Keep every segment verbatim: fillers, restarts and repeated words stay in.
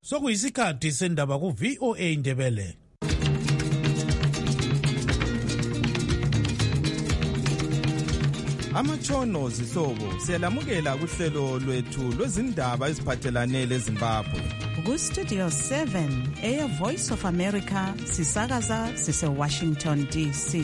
Sokuyisikhathi sendaba ku V O A Ndebele. Amatshono zihlobo siyalamukela kuhlelo lwethu lwezindaba eziphathelane leZimbabwe. Ku Studio seven, Air Voice of America, sisakaza sise Washington D C.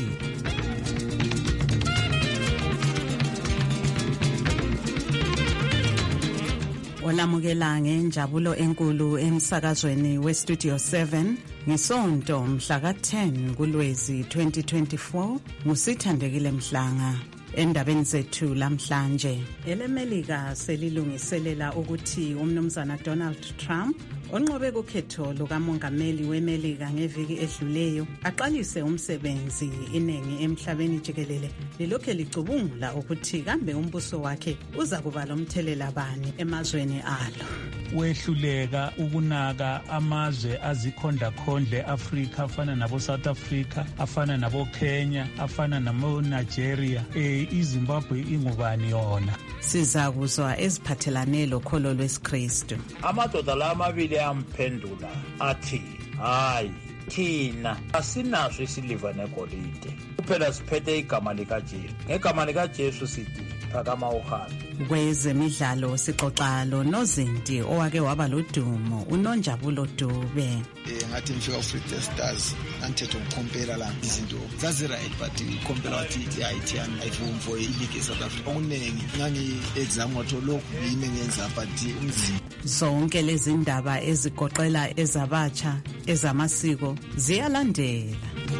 Olamukela ngenjabulo enkulu emsakazweni we Studio seven ngisonto mhla ka ten kuLwezi twenty twenty-four ngusithandekile Mhlanga. Endabeni zethu lamhlanje, elemelika selilungiselela ukuthi umnumzana Donald Trump onqobe kukhetho lukamongameli wemelika ngeviki edluleyo aqalise umsebenzi. Iningi emhlabeni jikelele lilokhe licubungula ukuthi kambe umbuso wakhe uza kuba lomthelela bani emazweni alo. Wehluleka ukunaka amazwe azikhonda khondle Africa afana nabo South Africa, afana nabo Kenya, afana nabo Nigeria. Eh iZimbabwe ingubani yona? Sizakuzwa eziphathelane lokholo lwesikristu. Amadoda la amabili amphendula athi, hayi thina asinaso isiliva negolide, kuphela siphethe igama likaJesu. Ngegama likaJesu sithi phakama uhambe. Kwezemidlalo sixoxa lo nozinti owake waba lodumo uNonjabulo Dube. Eh ngathi ngifika uFree Stars anthethe ukukhompela la izinto zazi right but ukukhompela wathi hayi yani ayivumi for ileague eSouth Africa. Okunengi ngangi exam wathi lokhu yini ngenza but umzimba. Zonke lezi ndaba ezigoqela ezabatsha ezamasiko ziyalandela.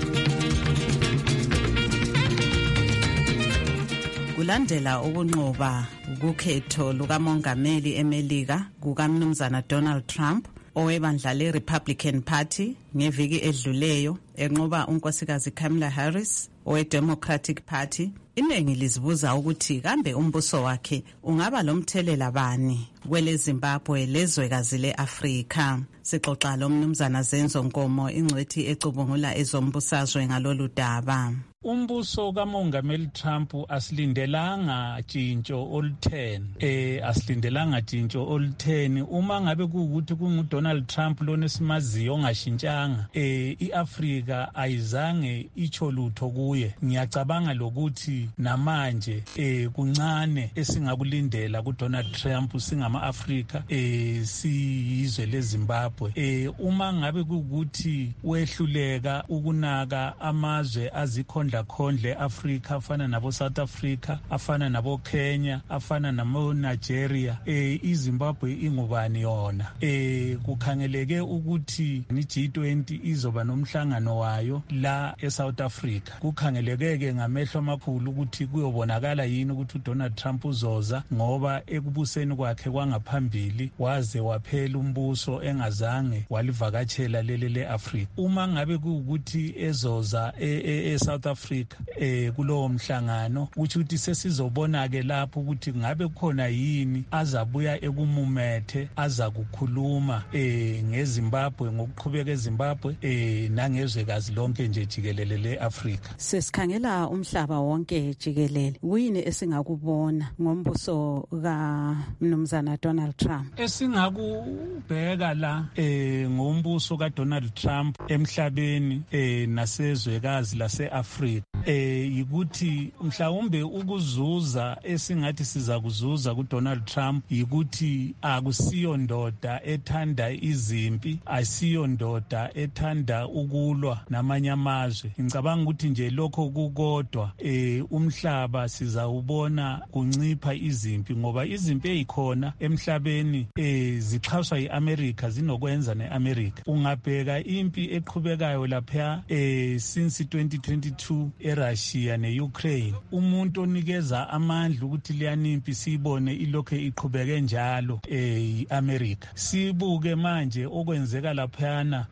Kulandela ukunqoba ukukhetho lukamongameli emelika kukamnumzana Donald Trump owebandla le-Republican Party ngeviki edluleyo enqoba unkosikazi Kamala Harris owe-Democratic Party, iningi lizibuza ukuthi kambe umbuso wakhe ungaba lomthelela bani kwele Zimbabwe lezwekazi le-Afrika. Sixoxa lo mnumzana Zenzo Nkomo, ingcwethi ecubungula ezombusazwe ngalolu daba. Umbuso kamongameli Trump asilindelanga jintsho olutheni eh asilindelanga jintsho olutheni uma ngabe kuukuthi kungu Donald Trump lona simaziyo ongashintshanga eh iAfrika ayizange icho lutho kuye. Ngiyacabanga lokuthi namanje eh kuncane esingakulindela ku Donald Trump singama Afrika eh siyizwe leZimbabwe. Eh uma ngabe kuukuthi wehluleka ukunaka amazwe azikhonda khondle Africa afana nabo South Africa, afana nabo Kenya, afana nabo Nigeria, eh iZimbabwe ingubani yona? Eh kukhangeleke ukuthi ni G twenty izoba nomhlangano wayo la eSouth Africa. Kukhangeleke ngamehlo amakhulu ukuthi kuyobonakala yini ukuthi uDonald Trump uzoza, ngoba ekubuseni kwakhe kwangaphambili waze waphela umbuso engazange walivakatshela lele leAfrica. Uma ngabe kuukuthi ezoza eSouth Africa Africa eh kulowo mhlangano uthi uthi sesizobona ke lapho ukuthi ngabe khona yini azabuya ekumumethe azakukhuluma eh ngeZimbabwe ngokuqhubeka eZimbabwe eh nangezwekazi lonke nje jikelele leAfrica. Sesikhangela umhlaba wonke jikelele, kuyini esingakubona ngombuso kaMnumzana Donald Trump? Esingakubheka la eh ngombuso kaDonald Trump emhlabeni eh nasezwekazi laseAfrica eh yikuthi mhlawumbe ukuzuza esingathi siza kuzuza kuDonald Trump yikuthi akusiyo ndoda ethanda izimpi, asiyo ndoda ethanda ukulwa namanye amazwe. Ngicabanga ukuthi nje lokho kukodwa eh umhlaba sizawubona kuncipha izimpi, ngoba izimpi ezikhona emhlabeni eh zixhaswa yiAmerica, zinokwenza neAmerica. Ungabheka impi eqhubekayo lapha eh since twenty twenty-two eRussia neUkraine, umuntu onikeza amandla ukuthi liyanimpi sibone ilokhe iqhubeke njalo eh iAmerica. Sibuke manje okwenzeka laphana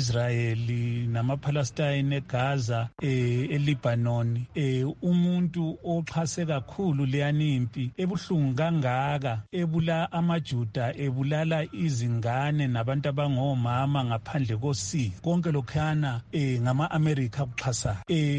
eIsrael namaPalestine eGaza eh eLebanon, eh umuntu oxhase kakhulu liyanimpi ebuhlungu kangaka, ebula amaJuda, ebulala izingane nabantu abangomama ngaphandle kosiko, konke lokhana eh ngama America kuxhasa. Eh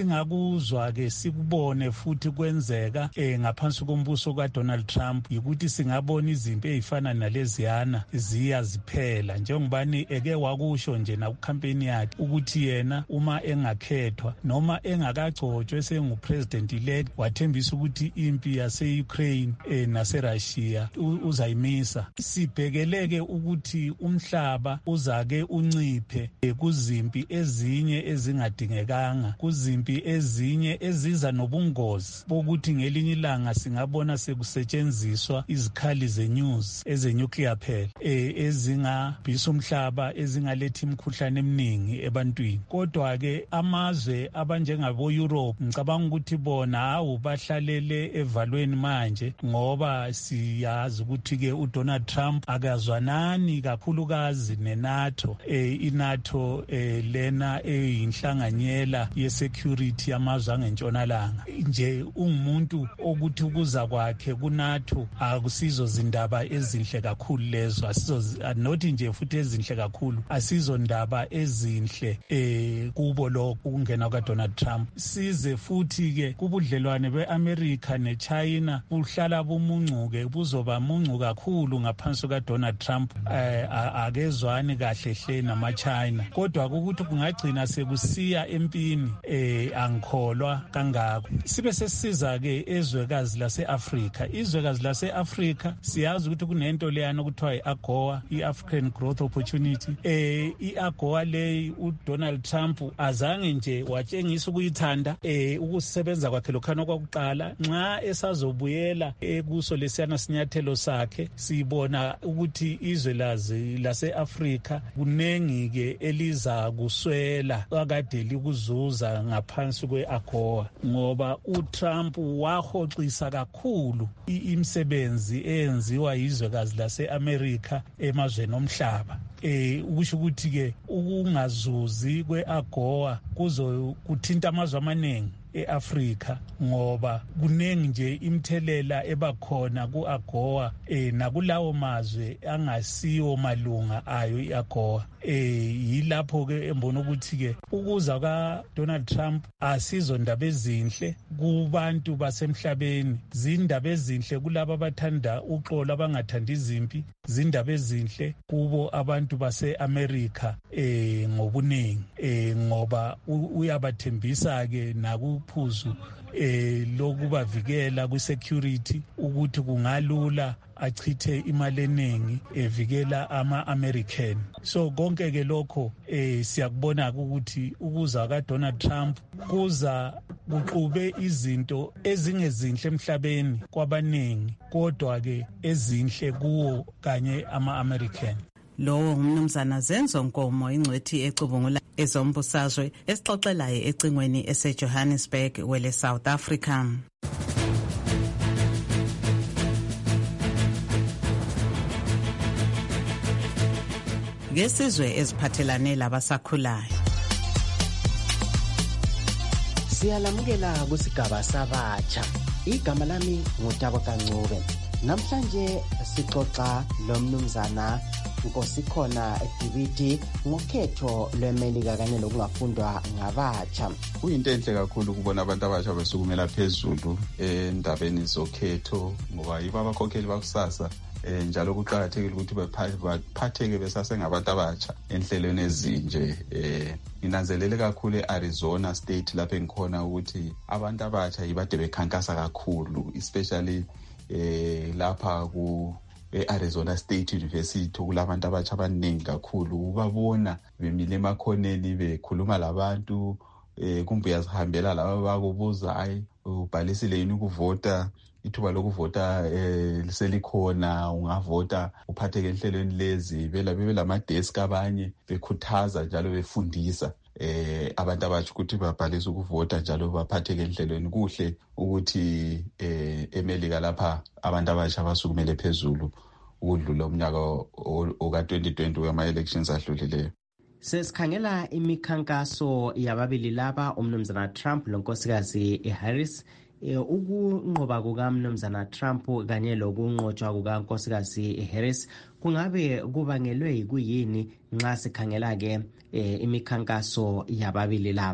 esingakuzwa ke sikubone futhi kwenzeka eh ngaphansi kombuso kaDonald Trump ukuthi singabona izimpi ezifana naleziyana ziya ziphela njengobani eke wakusho nje na kucampaign yakhe ukuthi yena uma engakhethwa noma engakagcotshwe sengupresident elect wathembisa ukuthi impi yase-Ukraine eh, nase-Russia uzayimisa. Sibhekeleke ukuthi umhlaba uzake unciphe eh, kuzimpi ezinye ezingadingekanga, kuzimpi ezinye eziza nobungozi bokuthi ngelinye ilanga singabona sekusetshenziswa izikhali ze-news eze-nuclear phela eh, ezingabhisa umhlaba, ezingalethi imikhuhlane eminingi ebantwini. Kodwa-ke amazwe abanjengabo-Europe ngicabanga ukuthi bona hawu bahlalele evalweni manje ngoba siyazi ukuthi-ke uDonald Trump akazwanani kakhulukazi ne-NATO. Eh, i-NATO eh, lena eyinhlanganyela ye-security yamazwe angentshonalanga. Nje ungumuntu ukuthi ukuza kwakhe ku-NATO akusizo zindaba ezinhle kakhulu lezo, asizo not nje futhi ezinhle kakhulu, asizo ndaba ezinhle eh kubo lokho ukungena kwaDonald Trump. Size futhi-ke kubudlelwane be-America ne-China buhlala bumuncuke, buzoba muncu kakhulu ngaphansi kaDonald Trump. eh, akezwani kahle hle nama-China, kodwa ukuthi kungagcina sekusiya empini eh angikholwa kangako. Sibe sesiza-ke ezwekazi lase-Afrika. Izwekazi lase-Afrika siyazi ukuthi kunento leyana okuthiwa i-AGOA, i-African Growth Opportunity. eh i-AGOA leyi uDonald Trump azange nje watshengisa ukuyithanda eh ukusebenza kwakhe lokhana kwakuqala. Nxa esazobuyela ekuso lesiyana sinyathelo sakhe sibona ukuthi izwe lazi lase-Afrika kunengi-ke eliza kuswela akade likuzuza ngaphansi kwe-AGOA, ngoba uTrump wahoxisa kakhulu imisebenzi eyenziwa yizwekazi lase-America emazweni omhlaba. Eh ukusho ukuthi-ke ukungazuzi kwe-AGOA kuzo kuthinta amazwe amaningi e-Afrika ngoba kuningi nje imthelela ebakhona ku-AGOA eh nakulawo mazwe angasiwo malunga ayo i-AGOA. eh yilapho ke embona ukuthi ke ukuza ka Donald Trump asizo ndaba ezinhle kubantu basemhlabeni, zindaba ezinhle kulabo abathanda uxolo abangathanda izimpi, zindaba ezinhle kubo abantu base-America eh ngobuningi eh ngoba uyabathembisa ke nakuphuzu eh lokubavikela ku-security ukuthi kungalula achithe imali eningi evikela ama-American. So konke ke lokho eh siyakubona ukuthi ukuza kaDonald Trump kuza kuqhube izinto ezingezinhle emhlabeni kwabaningi, kodwa ke ezinhle kuwo kanye ama-American. Lowo ngumnumzana Zenzo Nkomo, ingcwethi ecubungula ezombusazwe, esixoxelayo ecingweni ese-Johannesburg wele South Africa. Ngesizwe eziphathelane labasakhulayo. Siyalamukela kusigaba sabatsha. Igama lami nguTabo Kancube. Namhlanje sixoxa lomnumzana Nkosikhona Dibiti ngokhetho lweMelika kanye lokungafundwa ngabatsha. Kuyinto enhle kakhulu ukubona abantu abasha besukumela phezulu endabeni zokhetho ngoba yibo abakhokheli bakusasa. Eh njalo kuqhakathekile ukuthi baphatheke besasengabantu abatsha enhlelweni ezinje. eh inanzelele kakhulu eArizona State lapho engikhona ukuthi abantu abatsha yibade bekhankasa kakhulu, especially eh lapha ku eArizona State University kulabantu abatsha abaningi kakhulu. Ubabona bemile emakhoneni bekhuluma labantu, eh kumbe uyazihambela laba bakubuza hayi ubhalisile yini ukuvota, ithuba lokuvota eh liselikhona, ungavota uphatheke enhlelweni lezi. Bela bebelama desk abanye bekhuthaza njalo befundisa eh abantu abatsha ukuthi babhalise ukuvota njalo baphatheke enhlelweni. Kuhle ukuthi eh eMelika lapha abantu abatsha basukumele phezulu ukudlula umnyaka oka twenty twenty wama elections adlulileyo. Sesikhangela imikhankaso yababili laba, umnumzana Trump lonkosikazi Harris. Ukunqoba kukaMnumzana Trump kanye lokunqotshwa kukankosikazi Harris kungabe kubangelwe yikuyini nxa sikhangela ke imikhankaso yababili laba?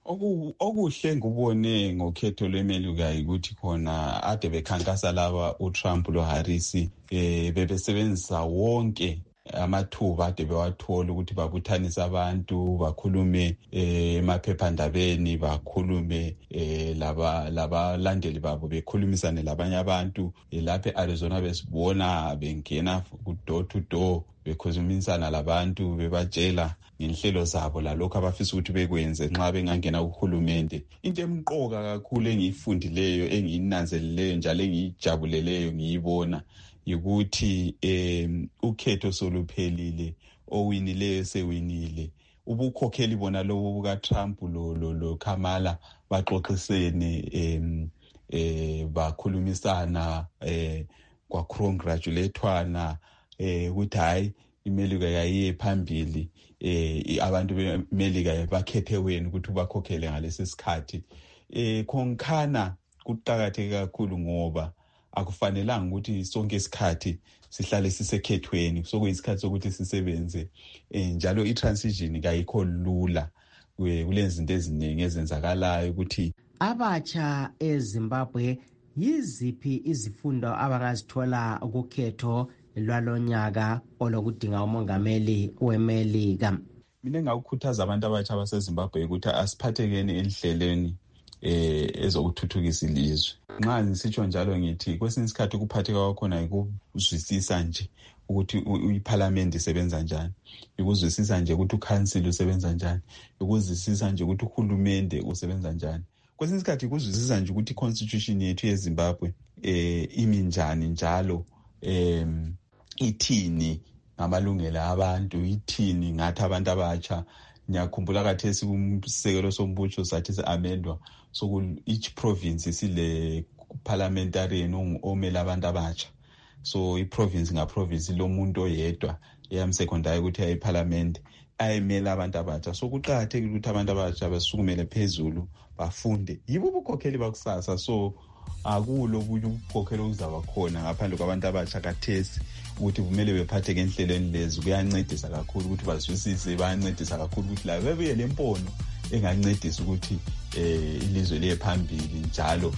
okuhle ngubone ngokhetho lweMelika ukuthi khona ade bekhankasa laba uTrump loHarris eh bebesebenzisa wonke amathuba ade bewathola ukuthi babuthanise abantu bakhulume emaphephandabeni bakhulume laba labalandeli babo bekhulumisane labanye abantu lapha eArizona besibona bengena ku door to door bekhulumisana labantu bebatshela ngenhlelo zabo lalokho abafisa ukuthi bekwenze nxa bengangena kuhulumende. Into emqoka kakhulu engiyifundileyo engiyinanzeleleyo njalo engiyijabuleleyo ngiyibona ukuthi em ukhetho soluphelile owinileyo sewinile. Ubukhokheli bona lobo buka Trump lo lo, lo Kamala baxoxisene em eh bakhulumisana eh kwa congratulatewana eh ukuthi hayi iMelika yayiye phambili eh abantu beMelika bakhethe wena ukuthi ubakhokhele ngalesi sikhathi. Eh khonkhana kuqhakatheke kakhulu ngoba akufanelanga ukuthi sonke isikhathi sihlale sisekhethweni sokuyisikhathi sokuthi sisebenze njalo i-transition kayikho lula kulezi zinto eziningi ezenzakalayo ukuthi abatsha eZimbabwe yiziphi izifundo abangazithola ukukhetho lwalonyaka olokudinga umongameli weMelika. Mina ngikukhuthaza abantu abatsha baseZimbabwe ukuthi asiphathekeni enhlelweni eh ezokuthuthukisa ilizwe. Nxa ngisitsho njalo ngithi kwesinye isikhathi ukuphatheka kwakhona ukuzwisisa nje ukuthi iParliament isebenza njani, ukuzwisisa nje ukuthi uCouncil usebenza njani, ukuzwisisa nje ukuthi uhulumende usebenza njani. Kwesinye isikhathi ukuzwisisa nje ukuthi iConstitution yethu yeZimbabwe eh imi njani njalo em ithini ngamalungelo abantu, ithini ngathi abantu abatsha. Ngiyakhumbula kathesi kumsekelo sombuso sathi seamendwa so each province isile parliamentarian omela abantu abatsha. So iprovince nga province lomuntu oyedwa eyamsecondayo ukuthi ayi parliament ayemela abantu abatsha. So kuqhakathekile ukuthi abantu abatsha basukumele phezulu bafunde. Yibo ubukhokheli bakusasa. So akulo obunye ubukhokheli okuzaba khona ngaphandle kwabantu abatsha kathesi ukuthi kumele bephathe ngenhlelweni lezi. Kuyancedisa kakhulu ukuthi bazwisise, bayancedisa kakhulu ukuthi la bebuye lempono engancedisa ukuthi eh ilizwe liye phambili njalo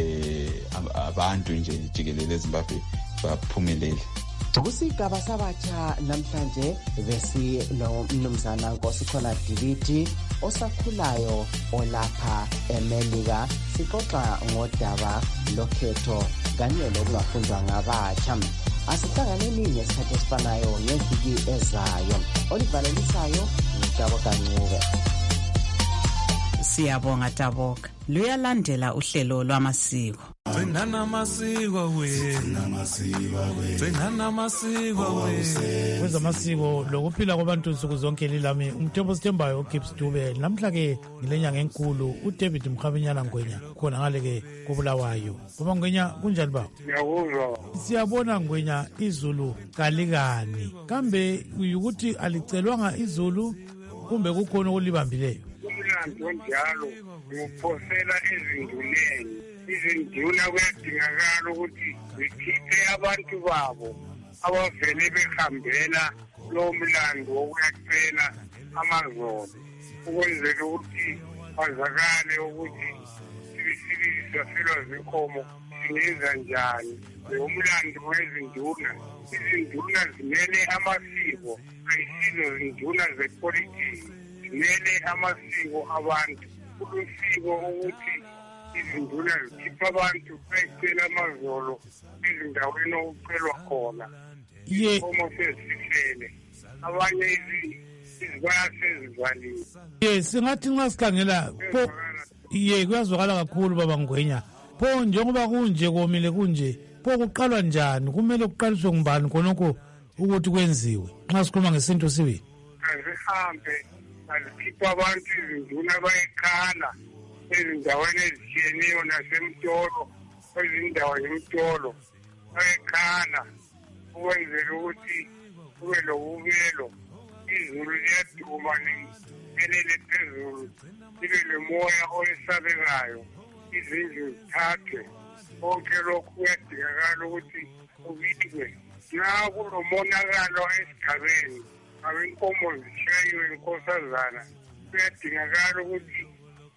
eh abantu nje jikelele eZimbabwe baphumelele. Kusigaba sabatsha namhlanje besi no mnumzana Nkosikhona Dibiti osakhulayo olapha eMelika sixoxa ngodaba lokhetho kanye lokungafundwa ngabatsha. Asihlanganeni ngesikhathi esifanayo ngeviki ezayo. Olivalelisayo ngitabo kancube. Siyabonga Taboka. Luyalandela uhlelo lwamasiko. Gcinana amasiko wena amasiko wena gcinana amasiko wena kwezamasiko lokuphila kwabantu nsuku zonke lilami umthembu sithembayo uGibbs Dube. Namhla ke ngilenyanga enkulu uDavid Mkhabinyana Ngwenya khona ngale ke kubulawayo. Baba Ngwenya kunjani ba? Ngiyakuzwa. Siyabona Ngwenya izulu kalikani. Kambe uyukuthi alicelwanga izulu kumbe kukhona okulibambileyo? Umlando onjalo uphosela ezinduleni. Izinduna kuyadingakala ukuthi zikhiphe abantu babo abavele behambela lo mlando wokuyacela amazolo ukwenzela ukuthi bazakale ukuthi sibisibisa silwa zinkomo singenza njani. Lo mlando wezinduna, izinduna zimele amasiko, ayisizo zinduna zepolitiki, zimele amasiko abantu. Ulusiko ukuthi izinduna zikhipha abantu bayicela amazolo ezindaweni okucelwa khona. Inkomo sezihlele, abanye izibaya sezivaliwe. Ye singathi nxa sikhangela pho ye kuyazwakala kakhulu baba Ngwenya. Pho njengoba kunje komile kunje pho kuqalwa njani? Kumele kuqaliswe ngubani khonokho ukuthi kwenziwe nxa sikhuluma ngesinto sibi? Azihambe azikhipha abantu izinduna bayekhala ezindaweni ezitshiyeneyo nasemtolo, ezindawo zemtolo bayekhala ukwenzela ukuthi kube lobubelo. Izulu liyaduma liphelele phezulu, libe lomoya oyesabekayo, izindlu zithathwe. Konke lokhu kuyadingakala ukuthi kubikwe. Nxa kulomonakalo esigabeni, abenkomo zishayiwe inkosazana, kuyadingakala ukuthi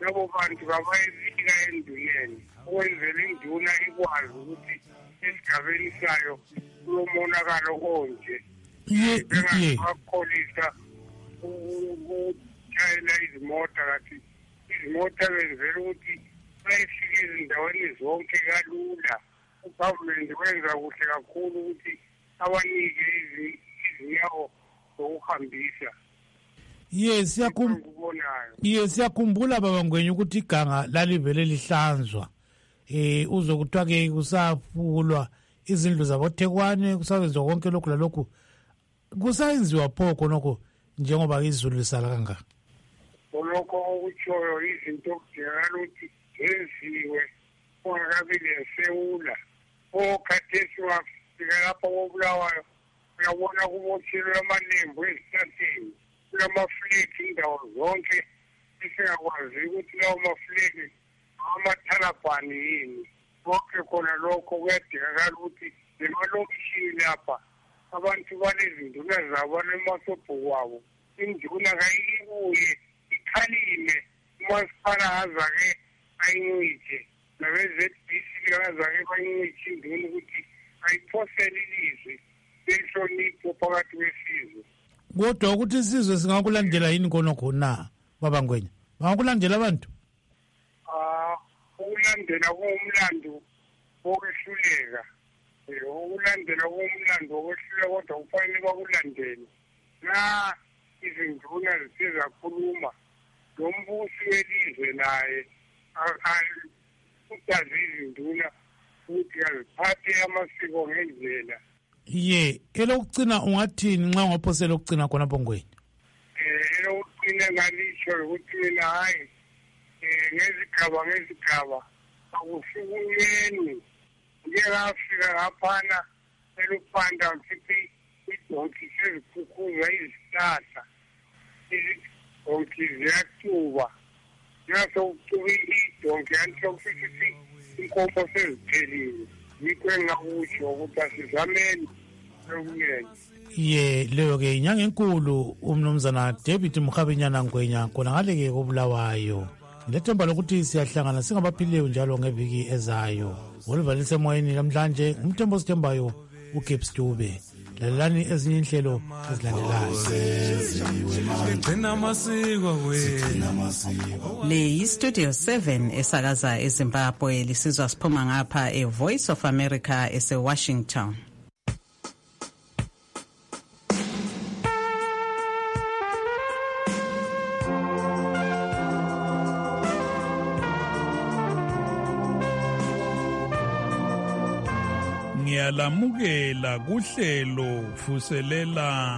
labo bantu kabayibika enduneni ukwenzela induna ikwazi ukuthi esigabeni sayo kulomonakalo onje bengakholisa ukutshayela izimota kathi izimota benzela ukuthi bayifike ezindaweni zonke kalula. Ugovernment wenza kuhle kakhulu ukuthi abanike izinyawo zokuhambisa. Yes, siyakhumbula. Yes, siyakhumbula baba Ngwenya ukuthi iganga lalivele lihlanzwa. Eh uzokuthiwa ke kusafulwa izindlu zaboThekwane kusawenziwa konke lokhu lalokhu. Kusayenziwa pho khonoko njengoba izulu lisala kangaka. Lokho okutshoyo izinto kudingakala ukuthi zenziwe kungakabi lesewula. Okhathesi wafika lapho koBulawayo uyabona kubotshelwe amalembu ezihlahleni. Kulamaflegi indawo zonke esingakwazi ukuthi lawo maflegi amathalabhani yini. Konke khona lokho kuyadingakala ukuthi lemalokishini lapha abantu banezinduna zabo banemasobho wabo. Induna kayibuye ikhalime umasipala aza-ke ayincitshe nabe-Z B C aza-ke bayincitshe induna ukuthi ayiphosele ilizwi lenhlonipho phakathi kwesizwe. Kodwa ukuthi isizwe singakulandela yini khonokho na baba Ngwenya? Bangakulandela abantu? Ah, ukulandela kuwumlando wokwehluleka. Eh, ukulandela kuwumlando wokwehluleka kodwa kufanele bakulandele. Na izinduna zithe zakhuluma lombusi welizwe naye utazi izinduna ukuthi aziphathe amasiko ngendlela. Ye, elokugcina ungathini nxa ungaphosela ukugcina khona Ngwenya? Eh, elokugcina ngalisho ukuthi mina hayi eh ngezigaba ngezigaba akusukumeni ngiyafika ngaphana elupanda mfithi idonki sezikhukhuza izihlahla izidonki ziyatuba ngasokutuba idonki antisokufithi inkomo seziphelile. Yikho engakusho ukuthi asizameni lokuyenza. Ye, leyo ke inyanga enkulu umnumzana David Mukhabinyana Ngwenya khona ngale ke koBulawayo. Ngilethemba lokuthi siyahlangana singabaphileyo njalo ngeviki ezayo. Olivalise moyeni namhlanje umthembo sithembayo uGibbs Dube. Lalelani ezinye inhlelo ezilandelayo. Le yiStudio seven esakaza eZimbabwe lisizwa siphuma ngapha eVoice of America eseWashington. Ngiyalamukela kuhlelo fuselela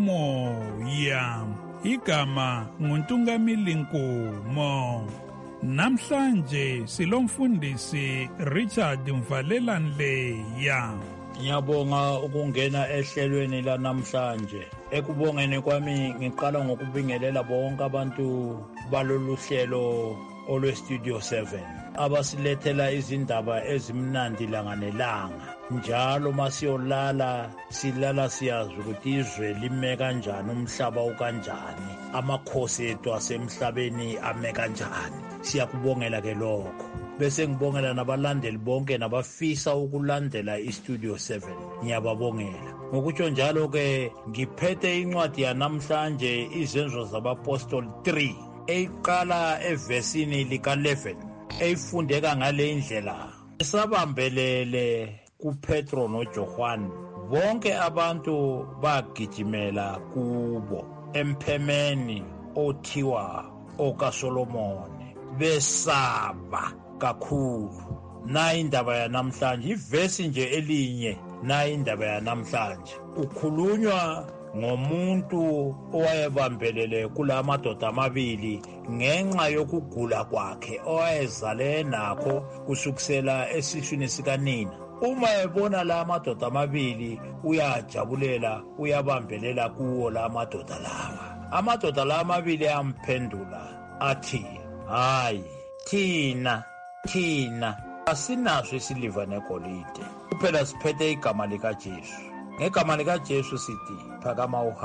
umoya. Igama nguNtungamili Nkomo. Namhlanje silomfundisi Richard Mvalelanleya. Ngiyabonga ukungena ehlelweni la namhlanje. Ekubongeni kwami ngiqala ngokubingelela bonke abantu balolu hlelo olweStudio seven abasilethela izindaba ezimnandi langa nelanga. Njalo masiyolala silala siyazi ukuthi izwe lime kanjani, umhlaba ukanjani, amakhosi ethu asemhlabeni ame kanjani. Siyakubongela ke lokho. Bese ngibongela nabalandeli bonke nabafisa ukulandela iStudio seven. Ngiyababongela. Ngokutsho njalo ke ngiphethe incwadi yanamhlanje izenzo zabapostoli three eyiqala evesini lika eleven eyifundeka ngale indlela. Esabambelele kuPetro noJohane bonke abantu bagijimela kubo emphemeni othiwa okaSolomoni besaba kakhulu. Na indaba yanamhlanje ivesi nje elinye na indaba yanamhlanje ukhulunywa ngomuntu owayebambelele kulamadoda amabili ngenxa yokugula kwakhe owayezale nakho kusukisela esiswini sikanina. Uma ebona la madoda amabili uyajabulela, uyabambelela kuwo la madoda lawa. Amadoda la amabili amphendula athi, hayi thina thina asinaso isiliva negolide, kuphela siphethe igama likaJesu. Ngegama likaJesu sithi phakama uhambe.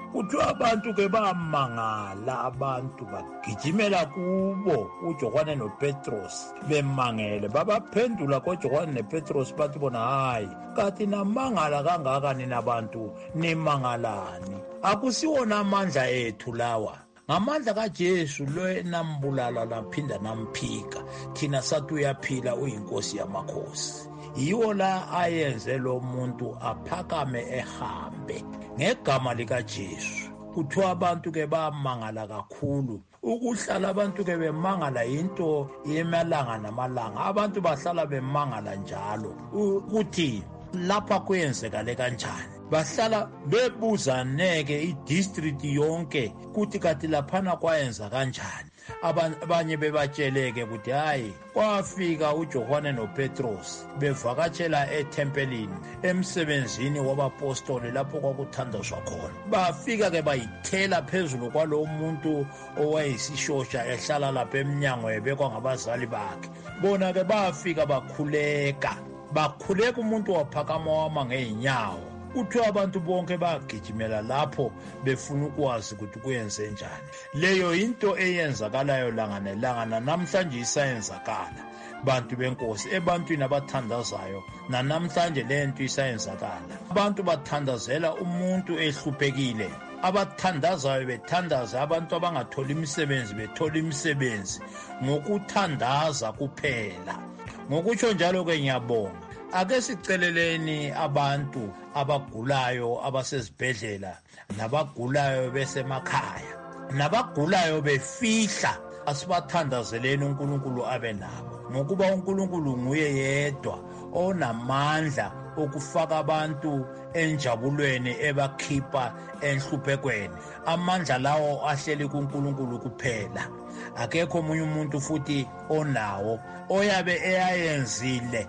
kuthiwa abantu ke bamangala, abantu bagijimela kubo uJohane noPetros bemangele, babaphendula koJohane noPetros bathi bona hayi kathi namangala kangaka nina bantu nimangalani, akusiwona amandla ethu lawa, ngamandla kaJesu lo enambulala laphinda namphika, thina sathi uyaphila uyinkosi yamakhosi. Yiwo la ayenze lo muntu aphakame ehambe ngegama likaJesu. Kuthiwa abantu ke bamangala kakhulu, ukuhlala abantu ke bemangala into yemalanga namalanga, abantu bahlala bemangala njalo ukuthi lapha kuyenzekale kanjani, bahlala bebuzaneke idistrict yonke kuthi kathi laphana kwayenza kanjani. Abanye bebatsheleke ukuthi hayi kwafika uJohane noPetros bevakatshela ethempelini emsebenzini wabapostoli lapho kwakuthandazwa khona, bafika ke bayithela phezulu kwalo muntu owayisishosha ehlala lapha emnyango ebekwa ngabazali bakhe. Bona ke bafika bakhuleka, bakhuleka umuntu waphakama wama ngeenyawo. Kuthiwa abantu bonke bagijimela lapho befuna ukwazi ukuthi kuyenze njani. Leyo into eyenzakalayo langa nelanga, namhlanje isayenzakala bantu benkosi, ebantwini abathandazayo namhlanje lento isayenzakala. Abantu bathandazela umuntu ehluphekile, abathandazayo bethandaza, abantu abangatholi imisebenzi bethola imisebenzi ngokuthandaza kuphela. Ngokutsho njalo ke ngiyabonga, ake siceleleni abantu abagulayo abasezibhedlela, nabagulayo besemakhaya, nabagulayo befihla, asibathandazeleni uNkulunkulu abe nabo, ngokuba uNkulunkulu nguye yedwa onamandla okufaka abantu enjabulweni ebakhipha enhluphekweni. Amandla lawo ahleli kuNkulunkulu kuphela, akekho omunye umuntu futhi onawo, oyabe eyayenzile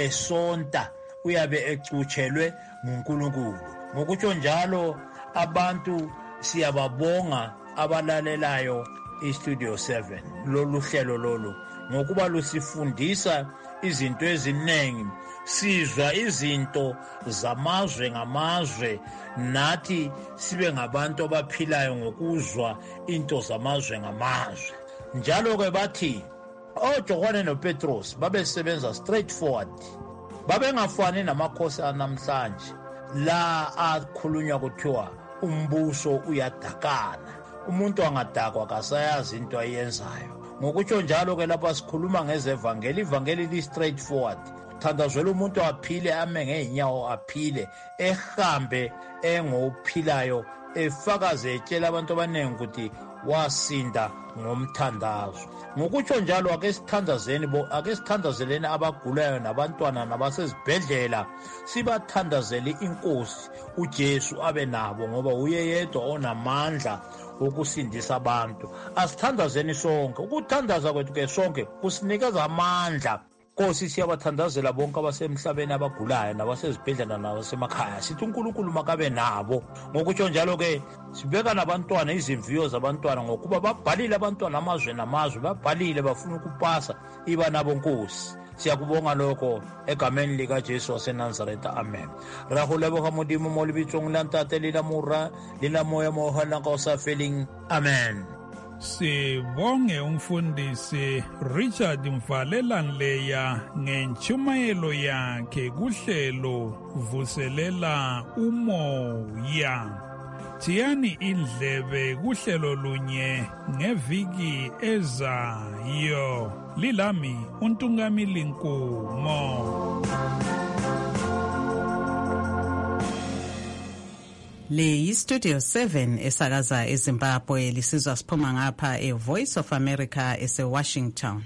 esonta uyabe ecutshelwe nguNkulunkulu. Ngokutsho njalo abantu siyababonga abalalelayo iStudio seven, lolu hlelo lolu, ngokuba lusifundisa izinto eziningi, sizwa izinto zamazwe ngamazwe, nathi sibe ngabantu abaphilayo ngokuzwa into zamazwe ngamazwe. Njalo ke bathi oJohane noPetros babesebenza straight forward, babengafani namakhosi anamhlanje la akhulunywa kuthiwa umbuso uyadakana, umuntu angadakwa kasayazi into ayenzayo. Ngokutsho njalo ke lapha sikhuluma ngezevangeli, ivangeli li straight forward, thandazela umuntu aphile, ame ngeenyawo aphile, ehambe engophilayo, efakaze etshela abantu abaningi ukuthi wasinda ngomthandazo. Ngokutsho njalo ake sithandazeni bo ake sithandazeleni abagulayo nabantwana nabasezibhedlela, sibathandazele inkosi uJesu abe nabo, ngoba uye yedwa onamandla ukusindisa abantu. Asithandazeni sonke, ukuthandaza kwethu ke sonke kusinikeza amandla. Nkosi siyabathandazela bonke abasemhlabeni abagulayo nabasezibhedlela nabasemakhaya, sithi uNkulunkulu makabe nabo. Ngokutsho njalo ke sibeka nabantwana izimviyo zabantwana, ngokuba babhalile abantwana amazwe namazwe, babhalile bafuna ukupasa, iba nabo Nkosi. Siyakubonga lokho egameni likaJesu waseNazaretha, amen. Rahuleboga modimo mo lebitsong la Ntate le la Mora le la Moya Mohala ka o sa feleng, amen. Sibonge umfundisi Richard Mvalelanleya ngentshumayelo yakhe kuhlelo Vuselela Umoya. Thiyani indlebe kuhlelo lunye ngeviki ezayo. Lilami uNtungamili Nkumo. Le yiStudio seven esakaza eZimbabwe, lisizwa siphuma ngapha eVoice of America eseWashington.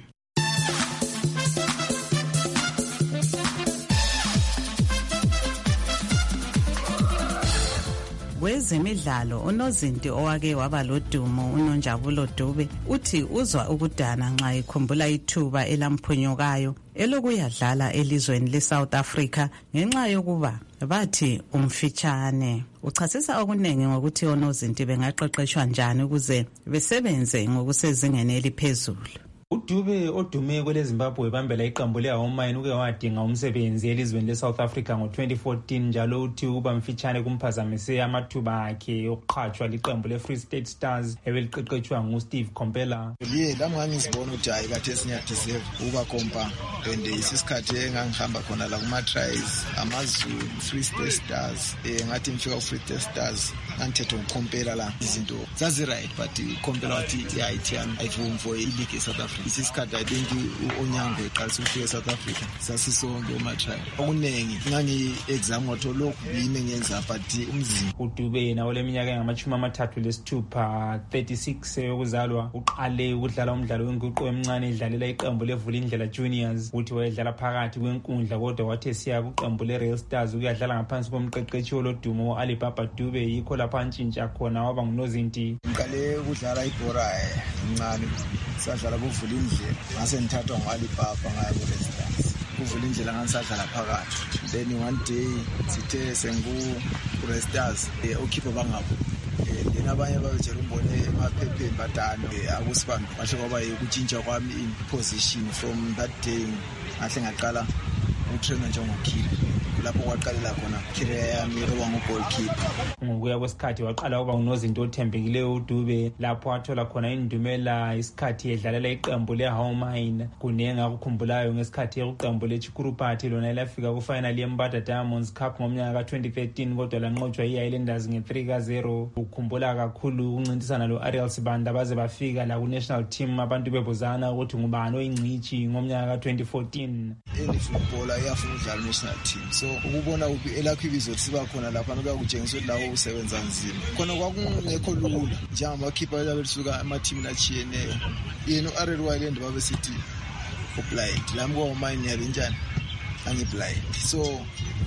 Kwezemidlalo, unozinti owake waba lodumo uNonjabulo Dube uthi uzwa ukudana nxa ikhumbula ithuba elamphunyukayo elokuyadlala elizweni leSouth Africa ngenxa yokuba bathi umfitshane. Uchasisa okunengi ngokuthi onozinti bengaqeqeshwa njani ukuze besebenze ngokusezingeni eliphezulu. uDube odume kwele Zimbabwe ebambela iqembu leHawamine uke wadinga umsebenzi elizweni leSouth Africa ngo twenty fourteen njalo uthi ukuba mfitshane kumphazamise amathuba akhe okuqhatshwa liqembu leFree State Stars ebeliqeqetshwa nguSteve Komphela. Ye lami ngizibona ukuthi hayi kade sinyadeserve ukuba kompa and isisikhathi engangihamba khona la kuma tries amaZulu Free State Stars eh ngathi ngifika ku Free State Stars ngithethe uKomphela la izinto zazi right but uKomphela wathi yeah ithiyani ayivumi for ileague eSouth Africa isisikhathi I think uOnyango eqalisa ukufika eSouth Africa sasisonke uma try okunengi ngangi exam watho lokhu yini ngenza but umzimba uDube yena oleminyaka engamachumi amathathu lesithupha thirty-six yokuzalwa uqale ukudlala umdlalo wenguqu emncane edlalela iqembu levula indlela juniors uthi wayedlala phakathi kwenkundla kodwa wathi siya kuqembu leReal Stars ukuyadlala ngaphansi komqeqeshi olodumo uAlibaba Dube yikho lapha ntshintsha khona waba ngunozinti. Ngiqale ukudlala ibhora encane sadlala kuvula indlela ngase ngithathwa nguAlibaba ngaya kuReal Stars kuvula indlela ngisadlala phakathi then one day sithe sengu kuReal Stars ukhipha bangabo then abanye babejela umbone emaphepheni batano akusibambi basho kwaba ukutshintsha kwami in position from that day ngahle ngaqala utrain njengokeeper lapho kwaqalela khona career yami yokuba ngogoalkeeper. Ngokuya kwesikhathi waqala ukuba ngunozinto othembekileyo uDube lapho wathola khona indumela isikhathi edlalela iqembu leHawamine kunenga ukukhumbulayo ngesikhathi yeqembu leChikurupati lona elafika ku final yeMbata Diamonds Cup ngomnyaka ka twenty thirteen kodwa lanqotshwa iHighlanders nge three ka zero. Ukukhumbula kakhulu ukuncintisana loAriel Sibanda baze bafika la ku national team abantu bebuzana ukuthi ngubani oyingcici ngomnyaka ka twenty fourteen. Eli footballer iyafuna udlala national team so ukubona uphi elakho ibizo siba khona lapha nokuyakutshengisa ukuthi lawo usebenza nzima khona kwakungekho lula njengamakhipa labelisuka emateam achiyeneyo yena uAriel Wild babe sithi blind lami ngoMine yabenjani angi blind so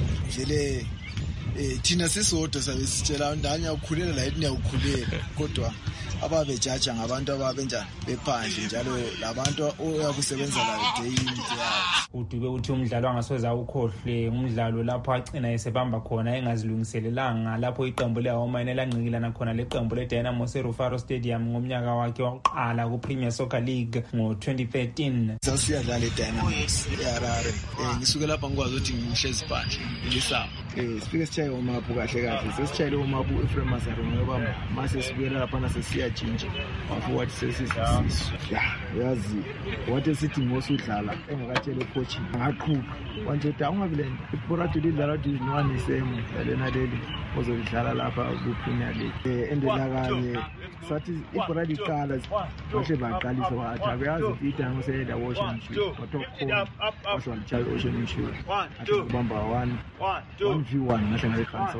vele eh thina sisodwa sabe sitshela ndanya ukukhulela la ethi yakukhulela kodwa ababe jaja ngabantu ababenjani bephandle njalo labantu oyakusebenza la day in day. uDube uthi umdlalo angasoza ukhohle umdlalo lapho agcina esebamba khona engazilungiselelanga lapho iqembu leHawamine lanqikilana khona leqembu leDynamo Rufaro Stadium ngomnyaka wakhe wokuqala kuPremier Soccer League ngo twenty thirteen. Sasiyadlala eDynamo eHarare eh ngisuke lapha ngikwazi ukuthi ngihlezi phandle ngisaba eh sifike sitshaye umapu kahle kahle sesitshayile umapu eFrame Masari ngoba mase sibuyela lapha nasesiyajinja wafu wathi sesisisu ya yazi wathi sithi ngosudlala engakatshela coach ngaqhubha wanjeta ungabilenda ibhora lidlala dinwani semo lena leli ozodlala lapha kuPremier League eh endela kanye sathi ibhora liqala washe baqalisa wathi akuyazi ida ngoseyenda washing machine wathokho washo ngichaye washing machine athi ubamba one one v one ngahle ngayifana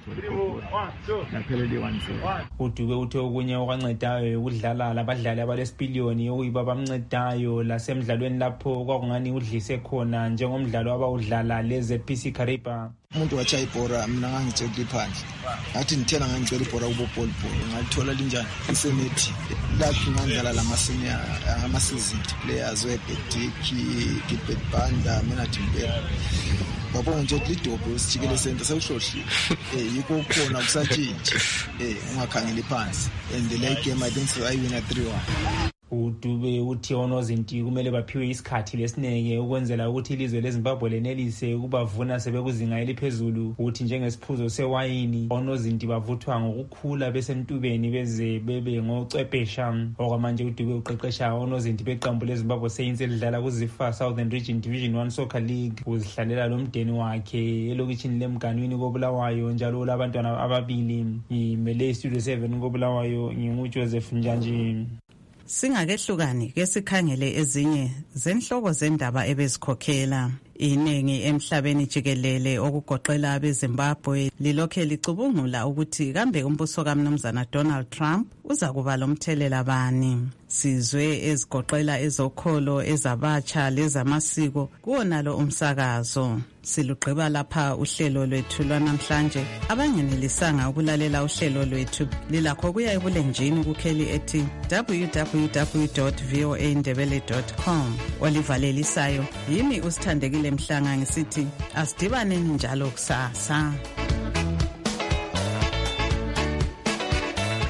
sawusiphola laphelele one zero. uDube uthe okunye okwancedayo ukudlala labadlali abalesipiliyoni okuyiba abamncedayo lasemidlalweni lapho kwakungani udlise khona njengomdlalo abawudlala leZ P C Kariba. Umuntu wacha ibhora mina ngangitshela phandle ngathi ngithena ngangicela ibhora kubo ball ball ngalithola linjani isenethi lapho ngandlala lama senior ama season players weBetiki Gilbert Banda mina Timbera babona nje lidobo usijikele center sewuhlohlile eh yiko khona kusatshintshi eh ungakhangeli phansi and the late game I think so I win a three one. uDube uthi onozinti kumele baphiwe isikhathi lesineke ukwenzela ukuthi ilizwe leZimbabwe lenelise ukubavuna sebekuzinga eliphezulu uthi njengesiphuzo sewayini onozinti bavuthwa ngokukhula besentubeni beze bebe ngocwephesha okwamanje uDube uqeqesha onozinti beqembu leZimbabwe Saints elidlala kuZifa Southern Region Division one Soccer League uzihlalela lo mdeni wakhe elokishini lemganwini koBulawayo njalo labantwana ababili imele Studio seven koBulawayo nginguJoseph Njanji. Singakehlukani ke sikhangele ezinye zenhloko zendaba ebezikhokhela iningi emhlabeni jikelele okugoqela abeZimbabwe lilokhe licubungula ukuthi kambe umbuso kaMnumzana Donald Trump uza kuba lomthelela bani. Sizwe ezigoqela ezokholo ezabatsha lezamasiko kuonalo umsakazo. Silugqiba lapha uhlelo lwethu lwanamhlanje. Abangenelisanga ukulalela uhlelo lwethu lilakho kuya ebulenjini kukheli ethi w w w dot v o a ndebele dot com. Olivalelisayo yimi usithandekile Mhlanga ngisithi asidibane njalo kusasa.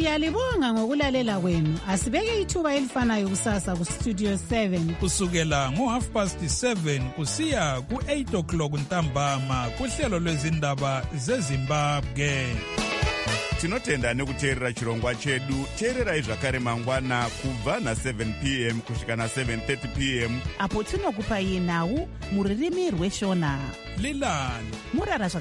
Siyalibonga ngokulalela kwenu. Asibeke ithuba elifanayo kusasa ku Studio seven. Kusukela ngo half past seven kusiya ku eight o'clock ntambama kuhlelo lwezindaba zeZimbabwe. Tinotenda nekuteerera chirongwa chedu. Teererai zvakare mangwana kubva na seven p m kusvika na seven thirty p m apo tinokupai nhau muririmi rweshona. Lilani murara zvaka